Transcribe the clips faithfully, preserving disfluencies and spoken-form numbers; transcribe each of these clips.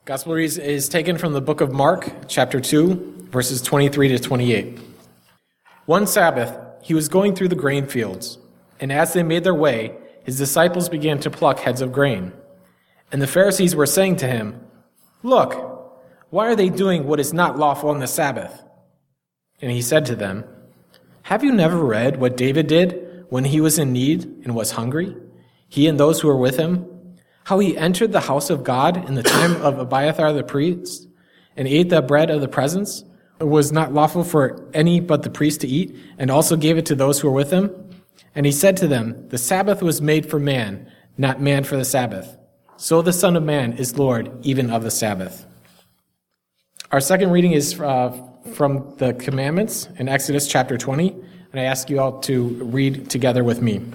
Gospel reading is taken from the book of Mark, chapter two, verses twenty-three to twenty-eight. One Sabbath, he was going through the grain fields, and as they made their way, his disciples began to pluck heads of grain. And the Pharisees were saying to him, "Look, why are they doing what is not lawful on the Sabbath?" And he said to them, "Have you never read what David did when he was in need and was hungry, he and those who were with him? How he entered the house of God in the time of Abiathar the priest, and ate the bread of the presence, it was not lawful for any but the priest to eat, and also gave it to those who were with him? And he said to them, the Sabbath was made for man, not man for the Sabbath. So the Son of Man is Lord even of the Sabbath." Our second reading is uh, from the commandments in Exodus chapter twenty, and I ask you all to read together with me.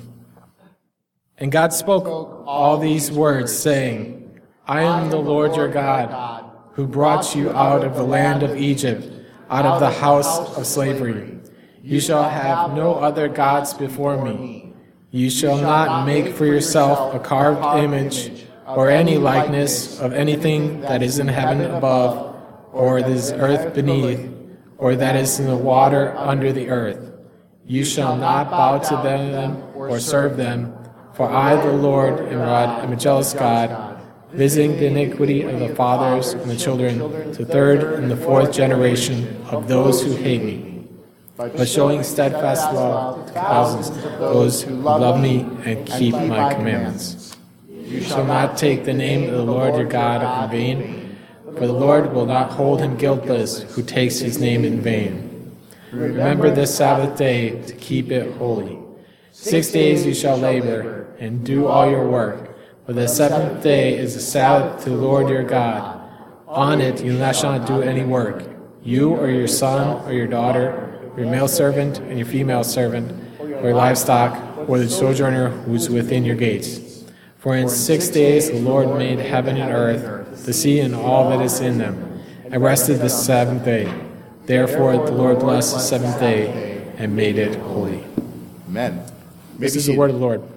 And God spoke all these words, saying, "I am the Lord your God, who brought you out of the land of Egypt, out of the house of slavery. You shall have no other gods before me. You shall not make for yourself a carved image or any likeness of anything that is in heaven above, or that is earth beneath, or that is in the water under the earth. You shall not bow to them or serve them. For I, the Lord, am God, am a jealous God, visiting the iniquity of the fathers and the children to the third and the fourth generation of those who hate me, but showing steadfast love to thousands of those who love me and keep my commandments. You shall not take the name of the Lord your God in vain, for the Lord will not hold him guiltless who takes his name in vain. Remember this Sabbath day to keep it holy. Six days you shall labor and do all your work, but the seventh day is the Sabbath to the Lord your God. On it you shall not do any work, you or your son or your daughter, your male servant and your female servant, or your livestock, or the sojourner who is within your gates. For in six days the Lord made heaven and earth, the sea and all that is in them, and rested the seventh day. Therefore the Lord blessed the seventh day and made it holy." Amen. This is the word of the Lord.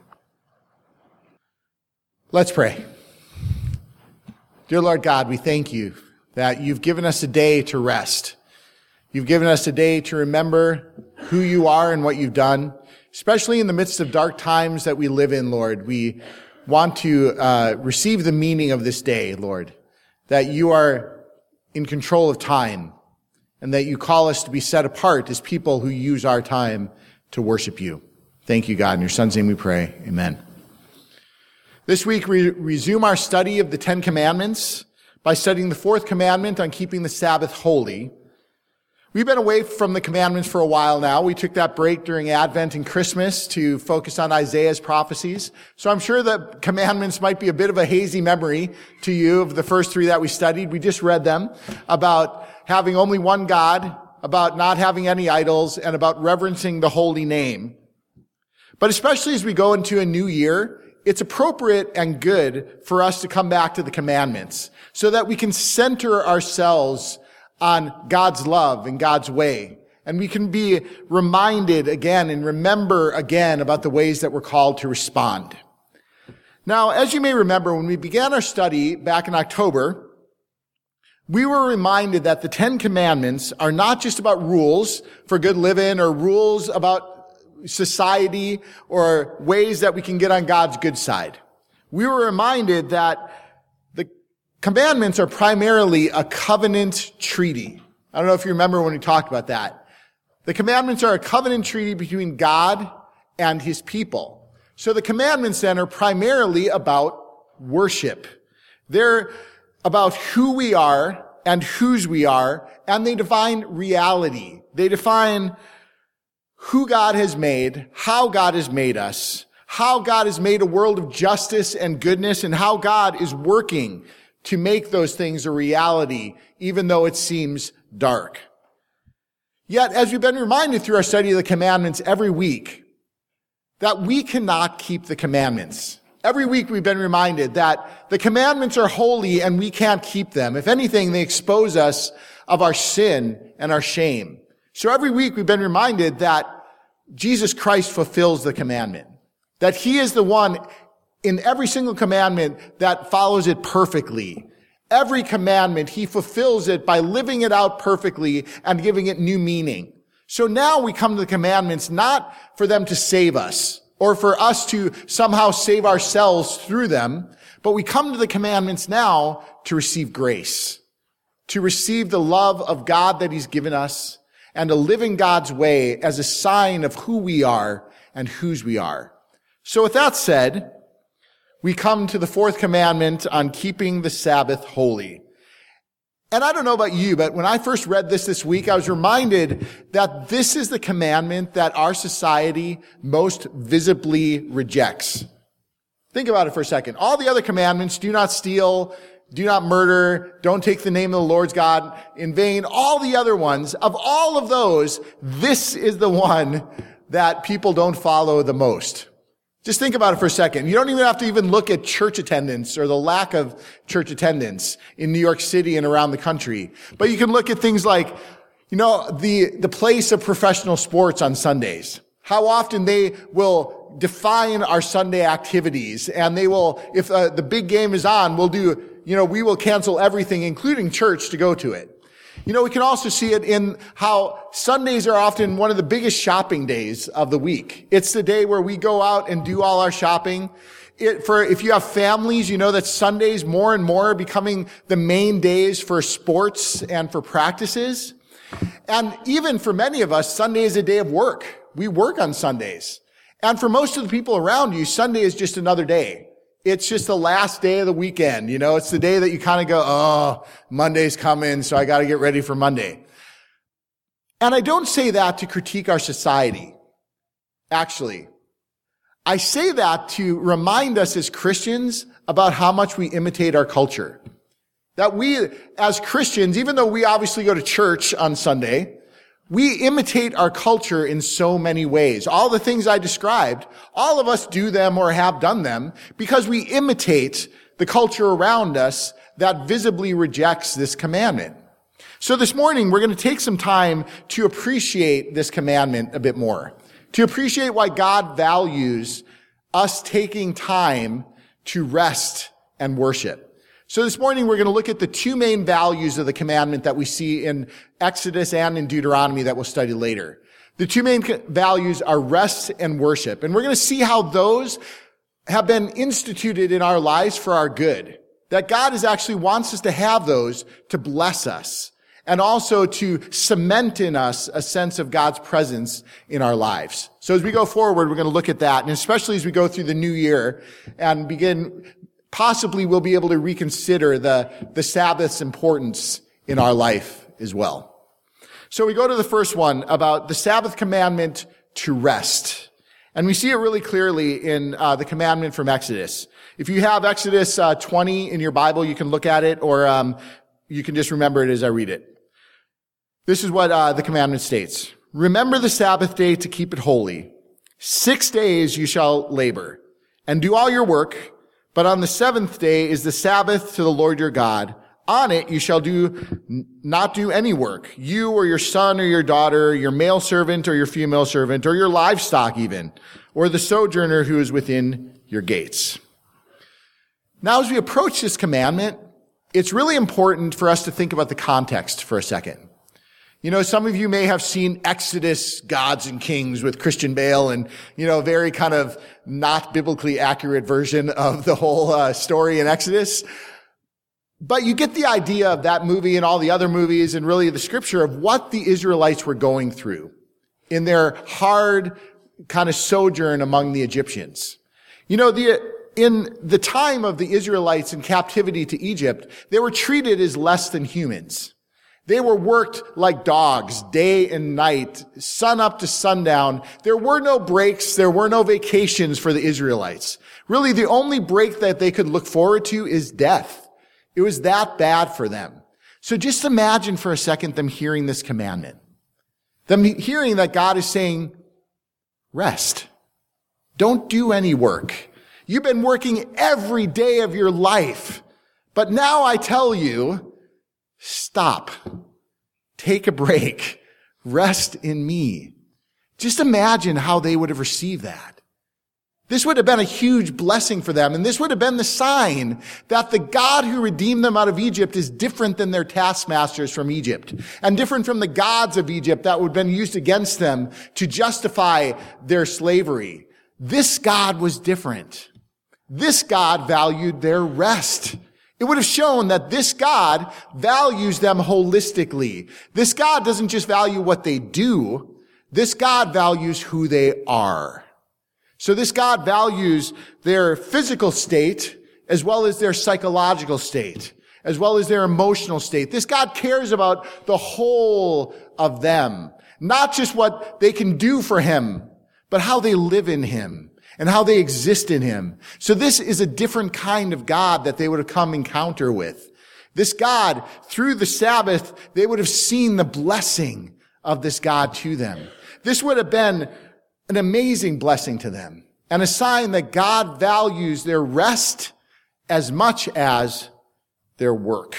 Let's pray. Dear Lord God, we thank you that you've given us a day to rest. You've given us a day to remember who you are and what you've done, especially in the midst of dark times that we live in, Lord. We want to uh, receive the meaning of this day, Lord, that you are in control of time and that you call us to be set apart as people who use our time to worship you. Thank you, God. In your Son's name we pray. Amen. This week we resume our study of the Ten Commandments by studying the fourth commandment on keeping the Sabbath holy. We've been away from the commandments for a while now. We took that break during Advent and Christmas to focus on Isaiah's prophecies. So I'm sure the commandments might be a bit of a hazy memory to you of the first three that we studied. We just read them about having only one God, about not having any idols, and about reverencing the holy name. But especially as we go into a new year, it's appropriate and good for us to come back to the commandments so that we can center ourselves on God's love and God's way. And we can be reminded again and remember again about the ways that we're called to respond. Now, as you may remember, when we began our study back in October, we were reminded that the Ten Commandments are not just about rules for good living or rules about society or ways that we can get on God's good side. We were reminded that the commandments are primarily a covenant treaty. I don't know if you remember when we talked about that. The commandments are a covenant treaty between God and his people. So the commandments then are primarily about worship. They're about who we are and whose we are, and they define reality. They define who God has made, how God has made us, how God has made a world of justice and goodness, and how God is working to make those things a reality, even though it seems dark. Yet, as we've been reminded through our study of the commandments every week, that we cannot keep the commandments. Every week we've been reminded that the commandments are holy and we can't keep them. If anything, they expose us of our sin and our shame. So every week we've been reminded that Jesus Christ fulfills the commandment, that he is the one in every single commandment that follows it perfectly Every commandment, he fulfills it by living it out perfectly and giving it new meaning. So now we come to the commandments not for them to save us or for us to somehow save ourselves through them, but we come to the commandments now to receive grace, to receive the love of God that he's given us, and to live in God's way as a sign of who we are and whose we are. So with that said, we come to the fourth commandment on keeping the Sabbath holy. And I don't know about you, but when I first read this this week, I was reminded that this is the commandment that our society most visibly rejects. Think about it for a second. All the other commandments, do not steal, do not murder, don't take the name of the Lord's God in vain, all the other ones, of all of those, this is the one that people don't follow the most. Just think about it for a second. You don't even have to even look at church attendance or the lack of church attendance in New York City and around the country. But you can look at things like, you know, the, the place of professional sports on Sundays. How often they will define our Sunday activities, and they will, if uh, the big game is on, we'll do, you know, we will cancel everything, including church, to go to it. You know, we can also see it in how Sundays are often one of the biggest shopping days of the week. It's the day where we go out and do all our shopping. It, for, if you have families, you know that Sundays more and more are becoming the main days for sports and for practices. And even for many of us, Sunday is a day of work. We work on Sundays. And for most of the people around you, Sunday is just another day. It's just the last day of the weekend. You know, it's the day that you kind of go, oh, Monday's coming, so I got to get ready for Monday. And I don't say that to critique our society. Actually, I say that to remind us as Christians about how much we imitate our culture. That we, as Christians, even though we obviously go to church on Sunday, we imitate our culture in so many ways. All the things I described, all of us do them or have done them because we imitate the culture around us that visibly rejects this commandment. So this morning, we're going to take some time to appreciate this commandment a bit more, to appreciate why God values us taking time to rest and worship. So this morning, we're going to look at the two main values of the commandment that we see in Exodus and in Deuteronomy that we'll study later. The two main values are rest and worship. And we're going to see how those have been instituted in our lives for our good. That God is actually wants us to have those to bless us and also to cement in us a sense of God's presence in our lives. So as we go forward, we're going to look at that. And especially as we go through the new year and begin, possibly we'll be able to reconsider the, the Sabbath's importance in our life as well. So we go to the first one about the Sabbath commandment to rest. And we see it really clearly in uh, the commandment from Exodus. If you have Exodus uh, twenty in your Bible, you can look at it, or um, you can just remember it as I read it. This is what uh, the commandment states. Remember the Sabbath day to keep it holy. Six days you shall labor and do all your work, but on the seventh day is the Sabbath to the Lord your God. On it you shall do not do any work, you or your son or your daughter, your male servant or your female servant, or your livestock even, or the sojourner who is within your gates. Now, as we approach this commandment, it's really important for us to think about the context for a second. You know, some of you may have seen Exodus, Gods and Kings with Christian Bale, and, you know, a very kind of not biblically accurate version of the whole uh, story in Exodus. But you get the idea of that movie and all the other movies and really the scripture of what the Israelites were going through in their hard kind of sojourn among the Egyptians. You know, the, in the time of the Israelites in captivity to Egypt, they were treated as less than humans. They were worked like dogs day and night, sun up to sundown. There were no breaks. There were no vacations for the Israelites. Really, the only break that they could look forward to is death. It was that bad for them. So just imagine for a second them hearing this commandment. Them hearing that God is saying, rest. Don't do any work. You've been working every day of your life. But now I tell you, stop. Take a break. Rest in me. Just imagine how they would have received that. This would have been a huge blessing for them, and this would have been the sign that the God who redeemed them out of Egypt is different than their taskmasters from Egypt, and different from the gods of Egypt that would have been used against them to justify their slavery. This God was different. This God valued their rest. It would have shown that this God values them holistically. This God doesn't just value what they do. This God values who they are. So this God values their physical state as well as their psychological state, as well as their emotional state. This God cares about the whole of them, not just what they can do for him, but how they live in him and how they exist in him. So this is a different kind of God that they would have come encounter with. This God, through the Sabbath, they would have seen the blessing of this God to them. This would have been an amazing blessing to them, and a sign that God values their rest as much as their work.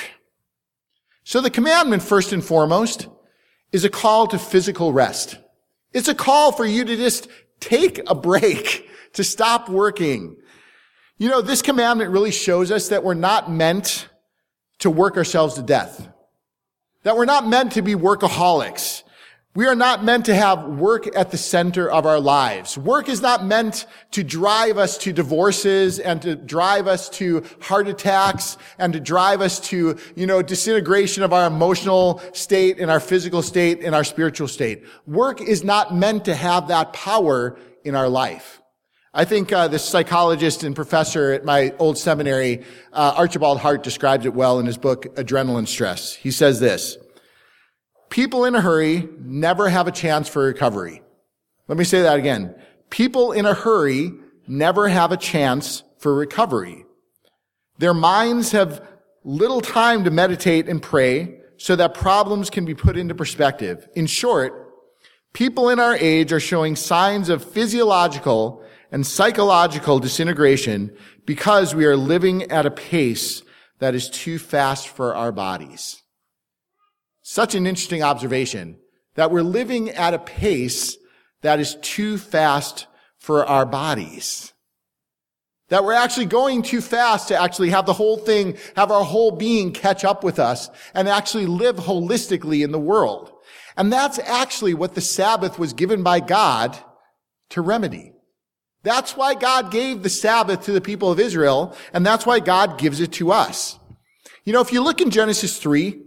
So the commandment, first and foremost, is a call to physical rest. It's a call for you to just take a break, to stop working. You know, this commandment really shows us that we're not meant to work ourselves to death, that we're not meant to be workaholics. We are not meant to have work at the center of our lives. Work is not meant to drive us to divorces and to drive us to heart attacks and to drive us to, you know, disintegration of our emotional state and our physical state and our spiritual state. Work is not meant to have that power in our life. I think uh, this psychologist and professor at my old seminary, uh, Archibald Hart, describes it well in his book, Adrenaline Stress. He says this: people in a hurry never have a chance for recovery. Let me say that again. People in a hurry never have a chance for recovery. Their minds have little time to meditate and pray so that problems can be put into perspective. In short, people in our age are showing signs of physiological and psychological disintegration because we are living at a pace that is too fast for our bodies. Such an interesting observation, that we're living at a pace that is too fast for our bodies. That we're actually going too fast to actually have the whole thing, have our whole being catch up with us and actually live holistically in the world. And that's actually what the Sabbath was given by God to remedy. That's why God gave the Sabbath to the people of Israel, and that's why God gives it to us. You know, if you look in Genesis three,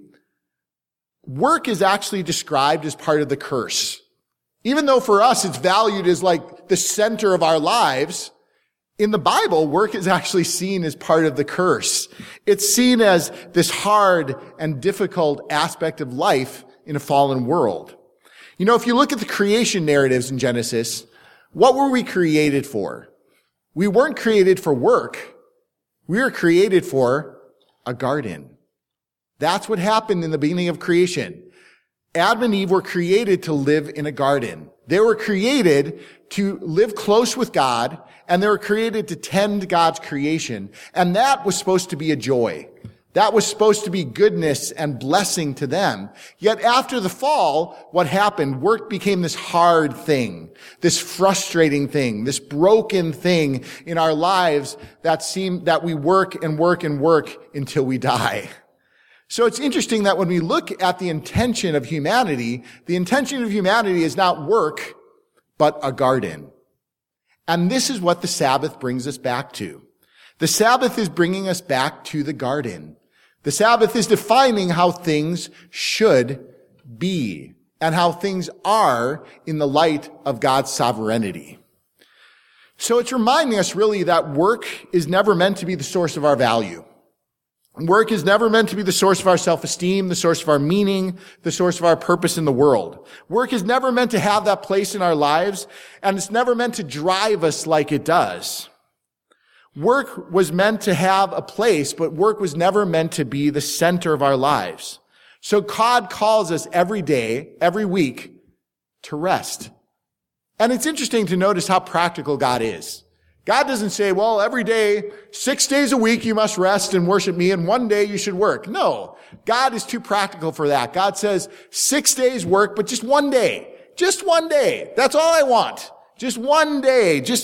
work is actually described as part of the curse. Even though for us it's valued as like the center of our lives, in the Bible, work is actually seen as part of the curse. It's seen as this hard and difficult aspect of life in a fallen world. You know, if you look at the creation narratives in Genesis, what were we created for? We weren't created for work. We were created for a garden. That's what happened in the beginning of creation. Adam and Eve were created to live in a garden. They were created to live close with God, and they were created to tend God's creation. And that was supposed to be a joy. That was supposed to be goodness and blessing to them. Yet after the fall, what happened? Work became this hard thing, this frustrating thing, this broken thing in our lives that seem that we work and work and work until we die. So it's interesting that when we look at the intention of humanity, the intention of humanity is not work, but a garden. And this is what the Sabbath brings us back to. The Sabbath is bringing us back to the garden. The Sabbath is defining how things should be and how things are in the light of God's sovereignty. So it's reminding us really that work is never meant to be the source of our value. Work is never meant to be the source of our self-esteem, the source of our meaning, the source of our purpose in the world. Work is never meant to have that place in our lives, and it's never meant to drive us like it does. Work was meant to have a place, but work was never meant to be the center of our lives. So God calls us every day, every week, to rest. And it's interesting to notice how practical God is. God doesn't say, well, every day, six days a week, you must rest and worship me, and one day you should work. No, God is too practical for that. God says, six days work, but just one day. Just one day. That's all I want. Just one day. Just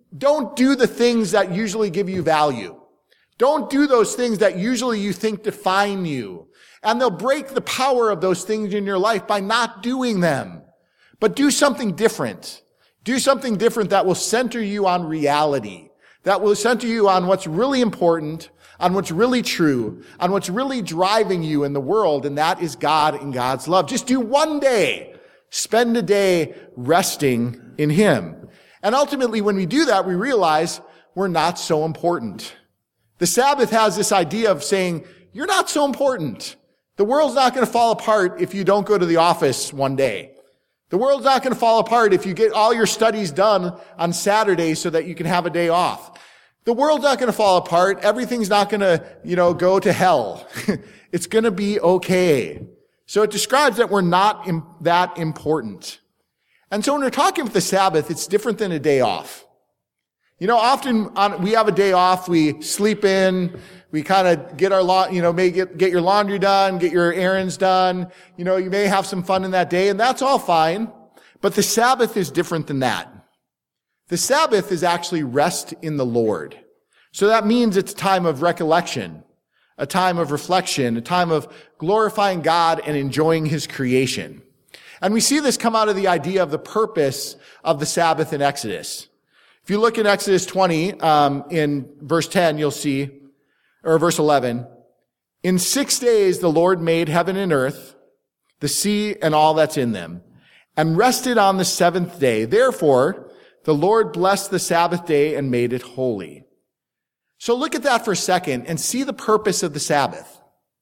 don't do the things that usually give you value. Don't do those things that usually you think define you. And they'll break the power of those things in your life by not doing them. But do something different. Do something different that will center you on reality, that will center you on what's really important, on what's really true, on what's really driving you in the world, and that is God and God's love. Just do one day. Spend a day resting in Him. And ultimately, when we do that, we realize we're not so important. The Sabbath has this idea of saying, you're not so important. The world's not going to fall apart if you don't go to the office one day. The world's not going to fall apart if you get all your studies done on Saturday so that you can have a day off. The world's not going to fall apart. Everything's not going to, you know, go to hell. It's going to be okay. So it describes that we're not im- that important. And so when we're talking about the Sabbath, it's different than a day off. You know, often on, we have a day off, we sleep in, we kind of get our, la- you know, may get, get your laundry done, get your errands done. You know, you may have some fun in that day, and that's all fine. But the Sabbath is different than that. The Sabbath is actually rest in the Lord. So that means it's a time of recollection, a time of reflection, a time of glorifying God and enjoying His creation. And we see this come out of the idea of the purpose of the Sabbath in Exodus. If you look in Exodus twenty, um, in verse ten, you'll see, or verse eleven, in six days the Lord made heaven and earth, the sea and all that's in them, and rested on the seventh day. Therefore, the Lord blessed the Sabbath day and made it holy. So look at that for a second and see the purpose of the Sabbath.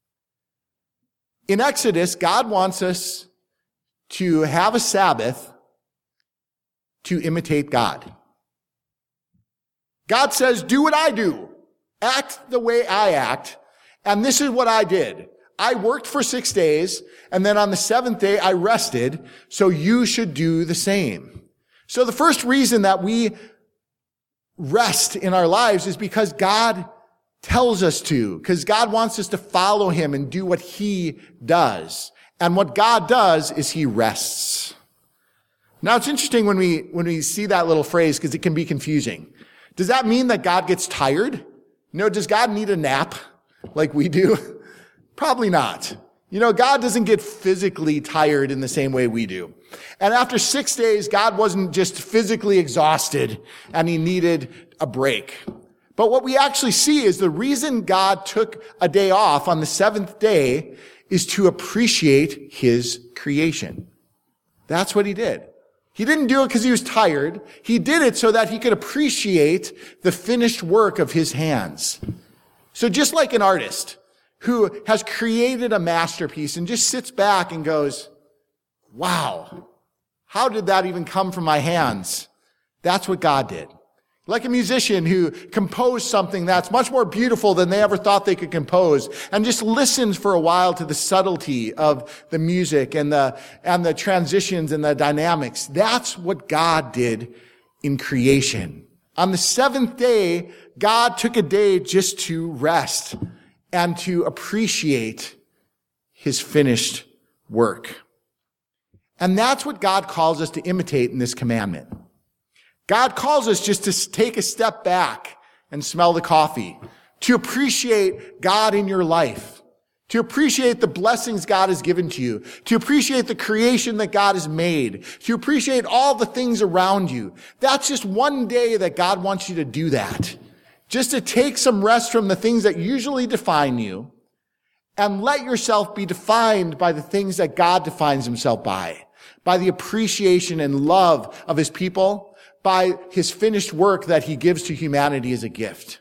In Exodus, God wants us to have a Sabbath to imitate God. God says, do what I do. Act the way I act. And this is what I did. I worked for six days, and then on the seventh day I rested, so you should do the same. So the first reason that we rest in our lives is because God tells us to, because God wants us to follow Him and do what He does. And what God does is He rests. Now it's interesting when we, when we see that little phrase, because it can be confusing. Does that mean that God gets tired? You know, does God need a nap like we do? Probably not. You know, God doesn't get physically tired in the same way we do. And after six days, God wasn't just physically exhausted and He needed a break. But what we actually see is the reason God took a day off on the seventh day is to appreciate His creation. That's what He did. He didn't do it because He was tired. He did it so that He could appreciate the finished work of His hands. So just like an artist who has created a masterpiece and just sits back and goes, wow, how did that even come from my hands? That's what God did. Like a musician who composed something that's much more beautiful than they ever thought they could compose, and just listens for a while to the subtlety of the music and the, and the transitions and the dynamics. That's what God did in creation. On the seventh day, God took a day just to rest and to appreciate His finished work. And that's what God calls us to imitate in this commandment. God calls us just to take a step back and smell the coffee, to appreciate God in your life, to appreciate the blessings God has given to you, to appreciate the creation that God has made, to appreciate all the things around you. That's just one day that God wants you to do that. Just to take some rest from the things that usually define you and let yourself be defined by the things that God defines Himself by, by the appreciation and love of His people, by His finished work that He gives to humanity as a gift.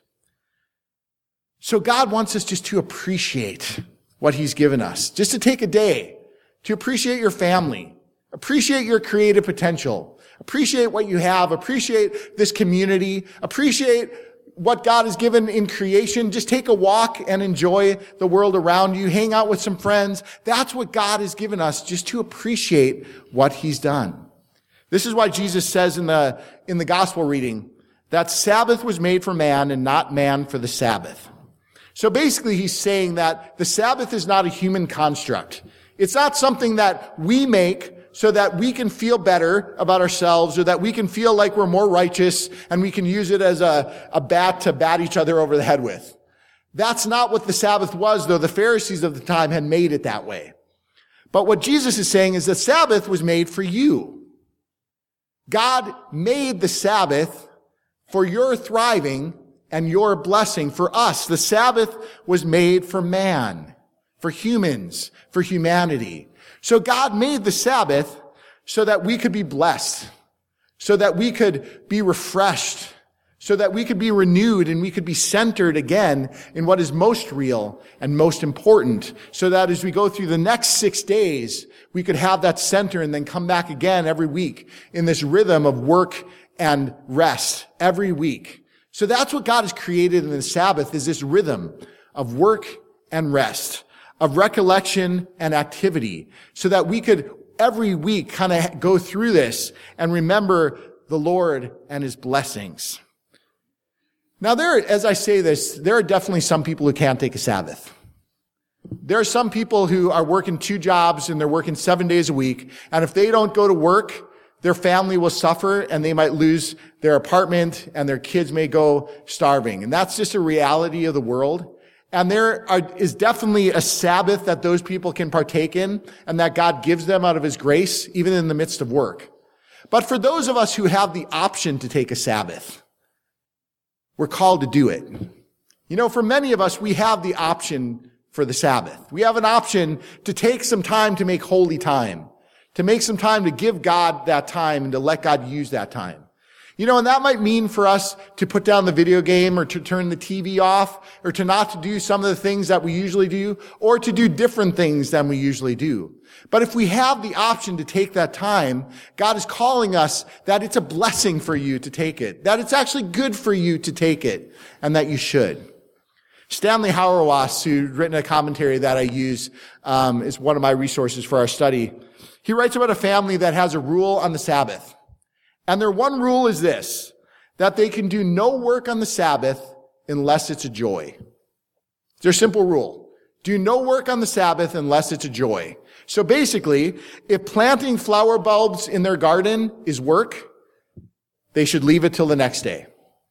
So God wants us just to appreciate what He's given us, just to take a day to appreciate your family, appreciate your creative potential, appreciate what you have, appreciate this community, appreciate what God has given in creation. Just take a walk and enjoy the world around you, hang out with some friends. That's what God has given us, just to appreciate what He's done. This is why Jesus says in the, in the gospel reading that Sabbath was made for man and not man for the Sabbath. So basically He's saying that the Sabbath is not a human construct. It's not something that we make so that we can feel better about ourselves, or that we can feel like we're more righteous and we can use it as a, a bat to bat each other over the head with. That's not what the Sabbath was, though the Pharisees of the time had made it that way. But what Jesus is saying is the Sabbath was made for you. God made the Sabbath for your thriving and your blessing. For us, the Sabbath was made for man, for humans, for humanity. So God made the Sabbath so that we could be blessed, so that we could be refreshed, so that we could be renewed and we could be centered again in what is most real and most important, so that as we go through the next six days, we could have that center and then come back again every week in this rhythm of work and rest every week. So that's what God has created in the Sabbath, is this rhythm of work and rest, of recollection and activity, so that we could every week kind of go through this and remember the Lord and his blessings. Now there, as I say this, there are definitely some people who can't take a Sabbath. There are some people who are working two jobs and they're working seven days a week, and if they don't go to work, their family will suffer and they might lose their apartment and their kids may go starving. And that's just a reality of the world. And there are, is definitely a Sabbath that those people can partake in and that God gives them out of his grace, even in the midst of work. But for those of us who have the option to take a Sabbath, we're called to do it. You know, for many of us, we have the option for the Sabbath. We have an option to take some time to make holy time, to make some time to give God that time and to let God use that time. You know, and that might mean for us to put down the video game or to turn the T V off or to not to do some of the things that we usually do or to do different things than we usually do. But if we have the option to take that time, God is calling us that it's a blessing for you to take it, that it's actually good for you to take it, and that you should. Stanley Hauerwas, who's written a commentary that I use, um, is one of my resources for our study. He writes about a family that has a rule on the Sabbath. And their one rule is this, that they can do no work on the Sabbath unless it's a joy. It's their simple rule. Do no work on the Sabbath unless it's a joy. So basically, if planting flower bulbs in their garden is work, they should leave it till the next day.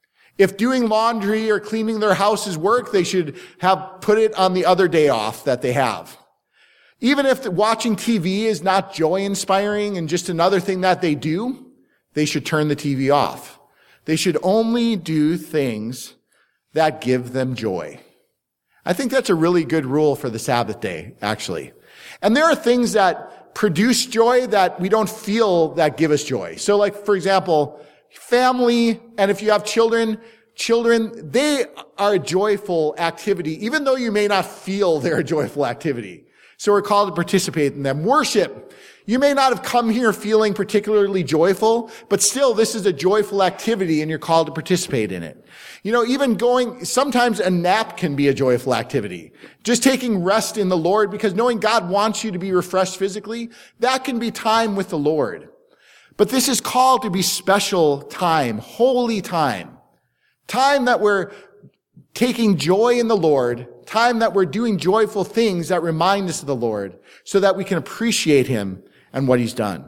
If doing laundry or cleaning their house is work, they should have put it on the other day off that they have. Even if watching T V is not joy-inspiring and just another thing that they do, they should turn the T V off. They should only do things that give them joy. I think that's a really good rule for the Sabbath day, actually. And there are things that produce joy that we don't feel that give us joy. So like, for example, family, and if you have children, children, they are a joyful activity, even though you may not feel they're a joyful activity. So we're called to participate in them. Worship. You may not have come here feeling particularly joyful, but still this is a joyful activity and you're called to participate in it. You know, even going, sometimes a nap can be a joyful activity. Just taking rest in the Lord, because knowing God wants you to be refreshed physically, that can be time with the Lord. But this is called to be special time, holy time. Time that we're taking joy in the Lord, time that we're doing joyful things that remind us of the Lord so that we can appreciate him and what he's done.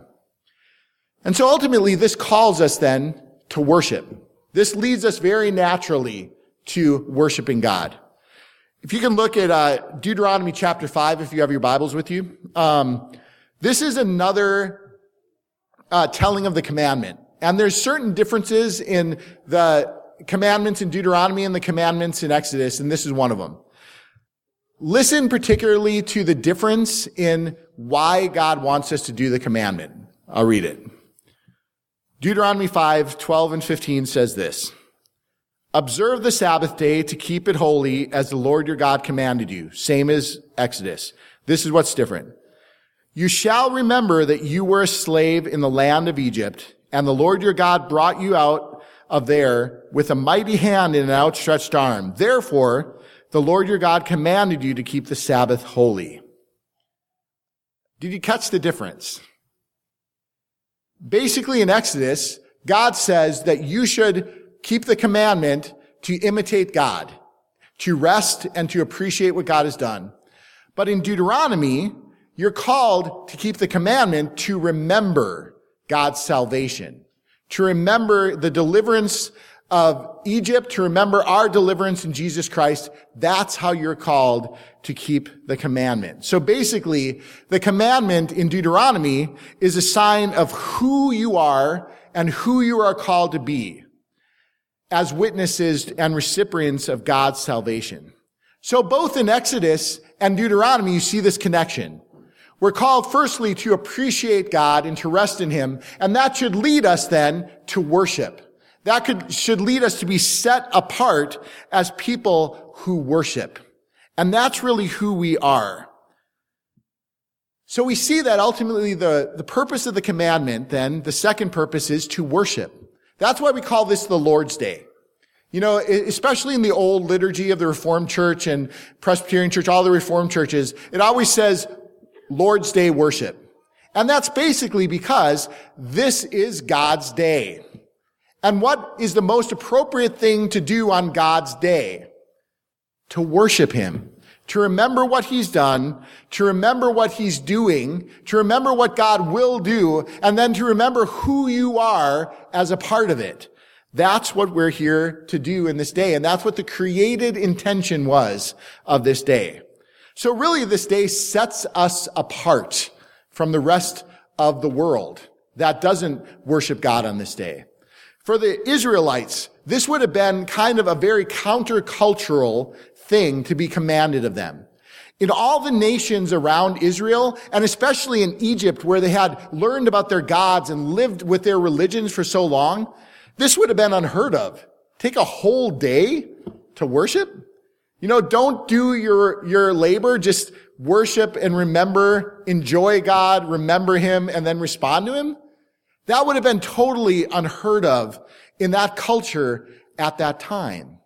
And so ultimately, this calls us then to worship. This leads us very naturally to worshiping God. If you can look at uh, Deuteronomy chapter five, if you have your Bibles with you, um, this is another uh, telling of the commandment. And there's certain differences in the commandments in Deuteronomy and the commandments in Exodus, and this is one of them. Listen particularly to the difference in why God wants us to do the commandment. I'll read it. Deuteronomy five, twelve and fifteen says this. Observe the Sabbath day to keep it holy as the Lord your God commanded you. Same as Exodus. This is what's different. You shall remember that you were a slave in the land of Egypt, and the Lord your God brought you out of there with a mighty hand and an outstretched arm. Therefore, the Lord your God commanded you to keep the Sabbath holy. Did you catch the difference? Basically, in Exodus, God says that you should keep the commandment to imitate God, to rest and to appreciate what God has done. But in Deuteronomy, You're called to keep the commandment to remember God's salvation, to remember the deliverance of Egypt, to remember our deliverance in Jesus Christ. That's how you're called to keep the commandment. So basically, the commandment in Deuteronomy is a sign of who you are and who you are called to be as witnesses and recipients of God's salvation. So both in Exodus and Deuteronomy, you see this connection. We're called firstly to appreciate God and to rest in Him, and that should lead us then to worship. That could, should lead us to be set apart as people who worship. And that's really who we are. So we see that ultimately the, the purpose of the commandment then, the second purpose is to worship. That's why we call this the Lord's Day. You know, especially in the old liturgy of the Reformed Church and Presbyterian Church, all the Reformed churches, it always says Lord's Day worship. And that's basically because this is God's day. And what is the most appropriate thing to do on God's day? To worship Him, to remember what He's done, to remember what He's doing, to remember what God will do, and then to remember who you are as a part of it. That's what we're here to do in this day, and that's what the created intention was of this day. So really, this day sets us apart from the rest of the world that doesn't worship God on this day. For the Israelites, this would have been kind of a very countercultural thing to be commanded of them. In all the nations around Israel, and especially in Egypt, where they had learned about their gods and lived with their religions for so long, this would have been unheard of. Take a whole day to worship? You know, don't do your, your labor, just worship and remember, enjoy God, remember Him, and then respond to Him. That would have been totally unheard of in that culture at that time.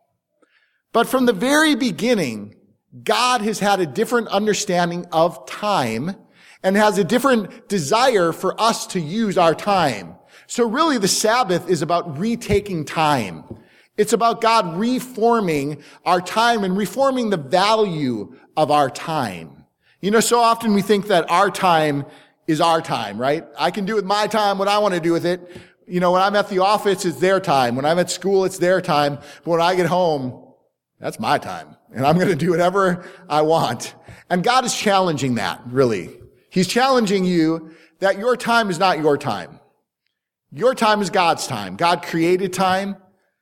But from the very beginning, God has had a different understanding of time and has a different desire for us to use our time. So really the Sabbath is about retaking time. It's about God reforming our time and reforming the value of our time. You know, so often we think that our time is our time, right? I can do with my time what I want to do with it. You know, when I'm at the office, it's their time. When I'm at school, it's their time. But when I get home, that's my time. And I'm going to do whatever I want. And God is challenging that, really. He's challenging you that your time is not your time. Your time is God's time. God created time.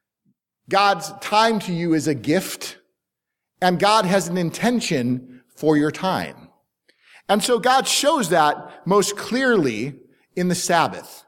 God's time to you is a gift. And God has an intention for your time. And so God shows that most clearly in the Sabbath.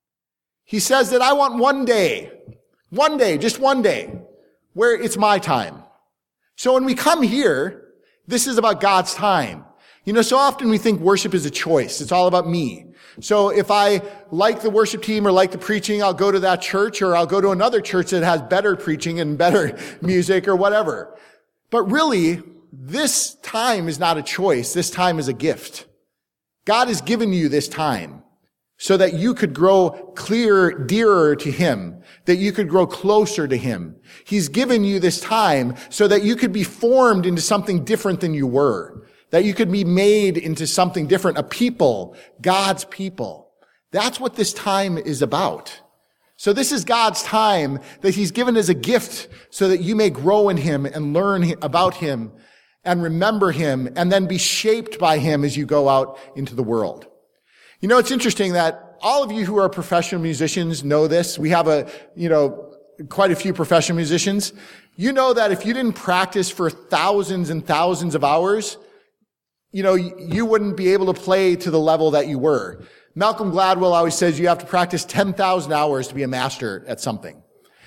He says that I want one day, one day, just one day, where it's my time. So when we come here, this is about God's time. You know, so often we think worship is a choice. It's all about me. So if I like the worship team or like the preaching, I'll go to that church, or I'll go to another church that has better preaching and better music or whatever. But really, this time is not a choice. This time is a gift. God has given you this time so that you could grow clearer, dearer to Him, that you could grow closer to Him. He's given you this time so that you could be formed into something different than you were, that you could be made into something different, a people, God's people. That's what this time is about. So this is God's time that He's given as a gift so that you may grow in Him and learn about Him and remember Him, and then be shaped by Him as you go out into the world. You know, it's interesting that all of you who are professional musicians know this. We have a, you know, quite a few professional musicians. You know that if you didn't practice for thousands and thousands of hours, you know, you wouldn't be able to play to the level that you were. Malcolm Gladwell always says you have to practice ten thousand hours to be a master at something.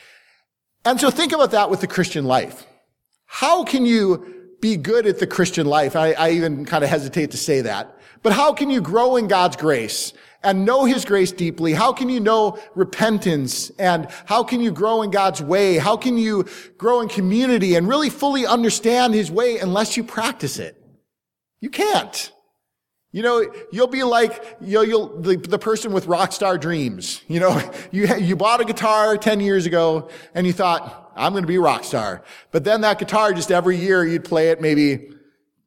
And so think about that with the Christian life. How can you be good at the Christian life? I, I even kind of hesitate to say that. But how can you grow in God's grace and know His grace deeply? How can you know repentance? And how can you grow in God's way? How can you grow in community and really fully understand His way unless you practice it? You can't. You know, you'll be like, you know, you'll, the, the person with rock star dreams. You know, you, you bought a guitar ten years ago and you thought, I'm going to be a rock star. But then that guitar, just every year you'd play it maybe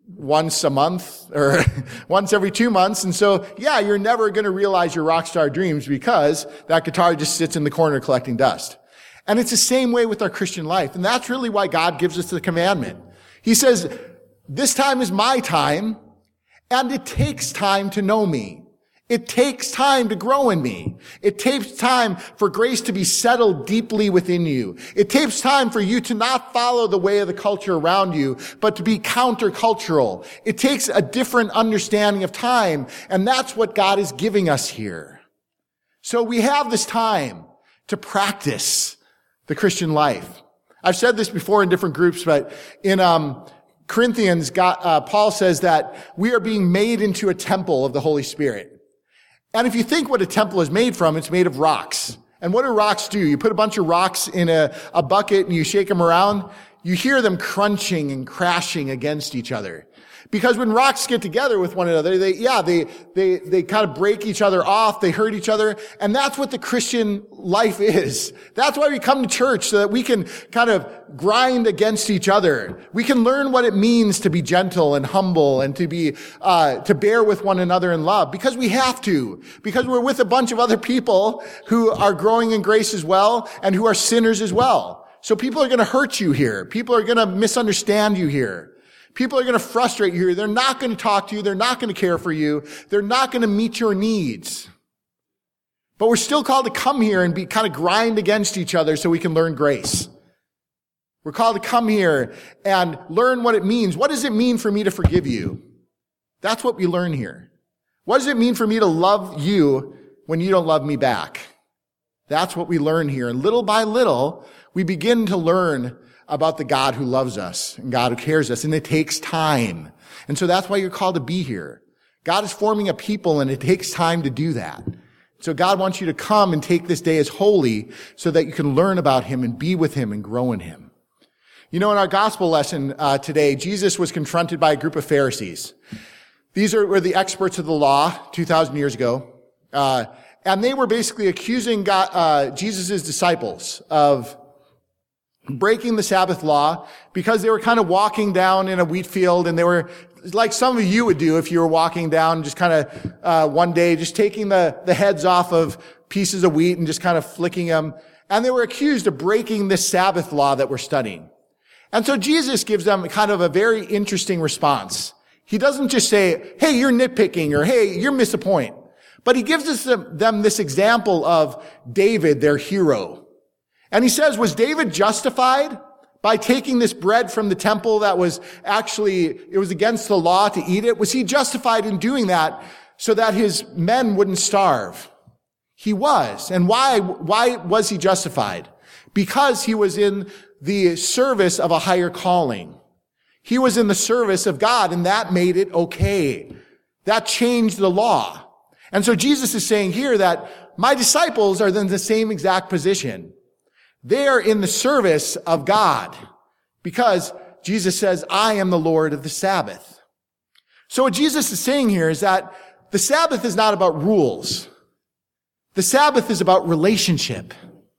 once a month or once every two months. And so, yeah, you're never going to realize your rock star dreams because that guitar just sits in the corner collecting dust. And it's the same way with our Christian life. And that's really why God gives us the commandment. He says, this time is my time, and it takes time to know me. It takes time to grow in me. It takes time for grace to be settled deeply within you. It takes time for you to not follow the way of the culture around you, but to be countercultural. It takes a different understanding of time, and that's what God is giving us here. So we have this time to practice the Christian life. I've said this before in different groups, but in um Corinthians, God, uh, Paul says that we are being made into a temple of the Holy Spirit. And if you think what a temple is made from, it's made of rocks. And what do rocks do? You put a bunch of rocks in a, a bucket and you shake them around. You hear them crunching and crashing against each other. Because when rocks get together with one another, they, yeah, they, they, they kind of break each other off. They hurt each other. And that's what the Christian life is. That's why we come to church, so that we can kind of grind against each other. We can learn what it means to be gentle and humble and to be, uh, to bear with one another in love. Because we have to. Because we're with a bunch of other people who are growing in grace as well and who are sinners as well. So people are going to hurt you here. People are going to misunderstand you here. People are going to frustrate you here. They're not going to talk to you. They're not going to care for you. They're not going to meet your needs. But we're still called to come here and be kind of grind against each other so we can learn grace. We're called to come here and learn what it means. What does it mean for me to forgive you? That's what we learn here. What does it mean for me to love you when you don't love me back? That's what we learn here. And little by little, we begin to learn about the God who loves us and God who cares us. And it takes time. And so that's why you're called to be here. God is forming a people, and it takes time to do that. So God wants you to come and take this day as holy so that you can learn about him and be with him and grow in him. You know, in our gospel lesson uh, today, Jesus was confronted by a group of Pharisees. These are, were the experts of the law two thousand years ago. Uh, and they were basically accusing God, uh, Jesus' disciples of breaking the Sabbath law because they were kind of walking down in a wheat field, and they were like some of you would do if you were walking down just kind of uh one day, just taking the, the heads off of pieces of wheat and just kind of flicking them. And they were accused of breaking this Sabbath law that we're studying. And so Jesus gives them kind of a very interesting response. He doesn't just say, hey, you're nitpicking, or hey, you're missing a point. But he gives us them, them this example of David, their hero. And he says, was David justified by taking this bread from the temple that was actually, it was against the law to eat it? Was he justified in doing that so that his men wouldn't starve? He was. And why, why was he justified? Because he was in the service of a higher calling. He was in the service of God, and that made it okay. That changed the law. And so Jesus is saying here that my disciples are in the same exact position. They are in the service of God because Jesus says, I am the Lord of the Sabbath. So what Jesus is saying here is that the Sabbath is not about rules. The Sabbath is about relationship.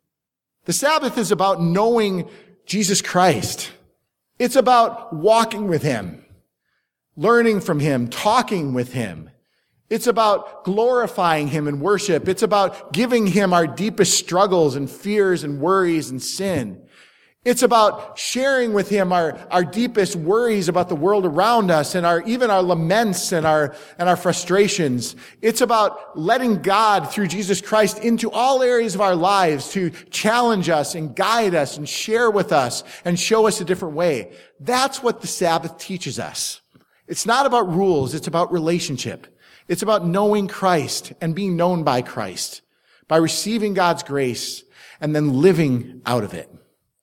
The Sabbath is about knowing Jesus Christ. It's about walking with him, learning from him, talking with him. It's about glorifying him in worship. It's about giving him our deepest struggles and fears and worries and sin. It's about sharing with him our, our deepest worries about the world around us and our, even our laments and our, and our frustrations. It's about letting God through Jesus Christ into all areas of our lives to challenge us and guide us and share with us and show us a different way. That's what the Sabbath teaches us. It's not about rules. It's about relationship. It's about knowing Christ and being known by Christ, by receiving God's grace and then living out of it.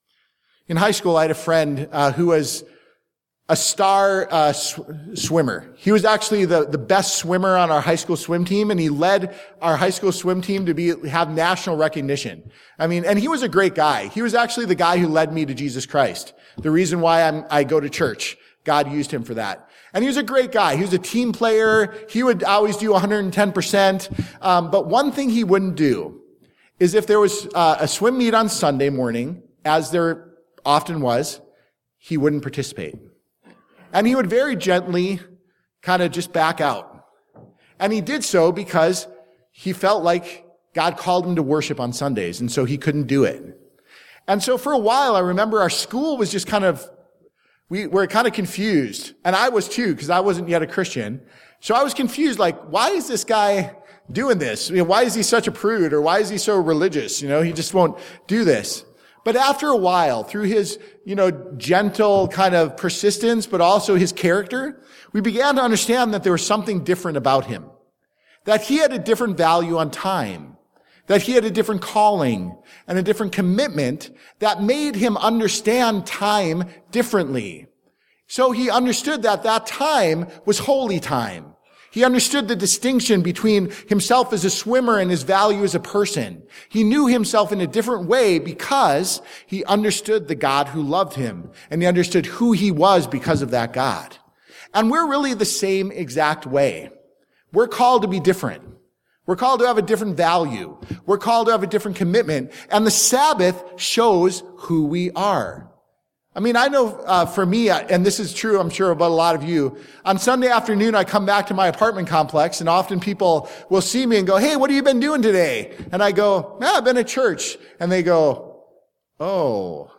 In high school, I had a friend uh, who was a star uh, sw- swimmer. He was actually the, the best swimmer on our high school swim team, and he led our high school swim team to be have national recognition. I mean, and he was a great guy. He was actually the guy who led me to Jesus Christ. The reason why I'm, I go to church. God used him for that. And he was a great guy. He was a team player. He would always do one hundred ten percent. Um, but one thing he wouldn't do is if there was uh, a swim meet on Sunday morning, as there often was, he wouldn't participate. And he would very gently kind of just back out. And he did so because he felt like God called him to worship on Sundays, and so he couldn't do it. And so for a while, I remember our school was just kind of, we were kind of confused. And I was too, because I wasn't yet a Christian. So I was confused, like, why is this guy doing this? You know, why is he such a prude, or why is he so religious? You know, he just won't do this. But after a while, through his, you know, gentle kind of persistence, but also his character, we began to understand that there was something different about him. That he had a different value on time. That he had a different calling and a different commitment that made him understand time differently. So he understood that that time was holy time. He understood the distinction between himself as a swimmer and his value as a person. He knew himself in a different way because he understood the God who loved him, and he understood who he was because of that God. And we're really the same exact way. We're called to be different. We're called to have a different value. We're called to have a different commitment. And the Sabbath shows who we are. I mean, I know uh, for me, and this is true, I'm sure, about a lot of you, on Sunday afternoon, I come back to my apartment complex, and often people will see me and go, hey, what have you been doing today? And I go, yeah, I've been at church. And they go, oh.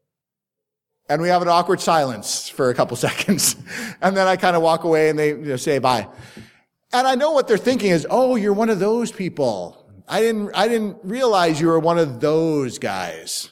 And we have an awkward silence for a couple seconds. And then I kind of walk away, and they you know, say bye. And I know what they're thinking is, oh, you're one of those people. I didn't, I didn't realize you were one of those guys.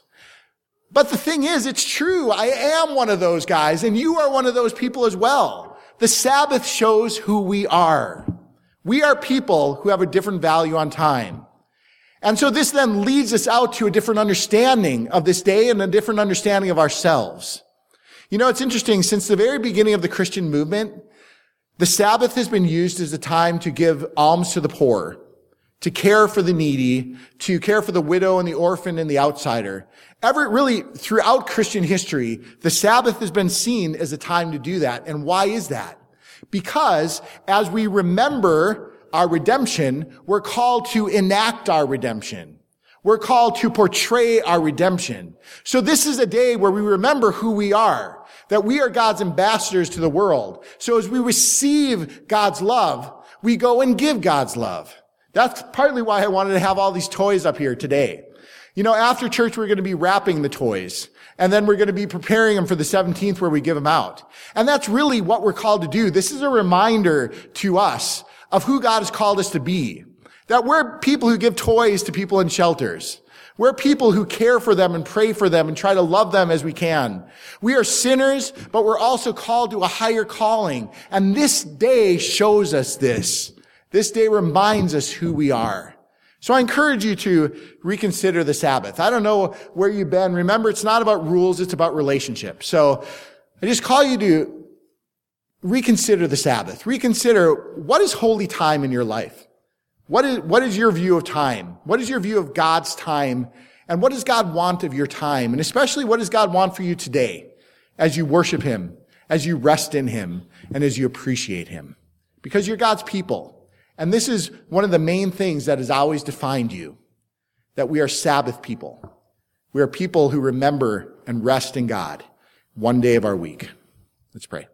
But the thing is, it's true. I am one of those guys, and you are one of those people as well. The Sabbath shows who we are. We are people who have a different value on time. And so this then leads us out to a different understanding of this day and a different understanding of ourselves. You know, it's interesting. Since the very beginning of the Christian movement, the Sabbath has been used as a time to give alms to the poor, to care for the needy, to care for the widow and the orphan and the outsider. Ever, really, throughout Christian history, the Sabbath has been seen as a time to do that. And why is that? Because as we remember our redemption, we're called to enact our redemption. We're called to portray our redemption. So this is a day where we remember who we are, that we are God's ambassadors to the world. So as we receive God's love, we go and give God's love. That's partly why I wanted to have all these toys up here today. You know, after church, we're going to be wrapping the toys. And then we're going to be preparing them for the seventeenth where we give them out. And that's really what we're called to do. This is a reminder to us of who God has called us to be. That we're people who give toys to people in shelters. We're people who care for them and pray for them and try to love them as we can. We are sinners, but we're also called to a higher calling. And this day shows us this. This day reminds us who we are. So I encourage you to reconsider the Sabbath. I don't know where you've been. Remember, it's not about rules, it's about relationship. So I just call you to reconsider the Sabbath. Reconsider what is holy time in your life. What is, what is your view of time? What is your view of God's time? And what does God want of your time? And especially, what does God want for you today as you worship him, as you rest in him, and as you appreciate him? Because you're God's people. And this is one of the main things that has always defined you, that we are Sabbath people. We are people who remember and rest in God one day of our week. Let's pray.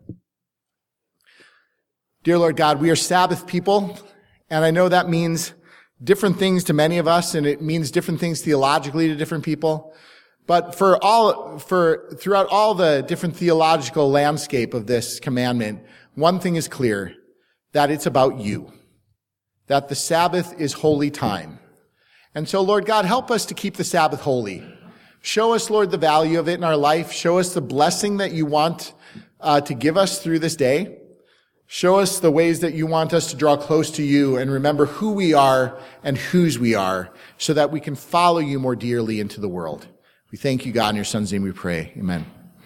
Dear Lord God, we are Sabbath people, and I know that means different things to many of us, and it means different things theologically to different people. But for all, for throughout all the different theological landscape of this commandment, one thing is clear, that it's about you. That the Sabbath is holy time. And so, Lord God, help us to keep the Sabbath holy. Show us, Lord, the value of it in our life. Show us the blessing that you want uh, to give us through this day. Show us the ways that you want us to draw close to you and remember who we are and whose we are so that we can follow you more dearly into the world. We thank you, God, in your Son's name we pray. Amen.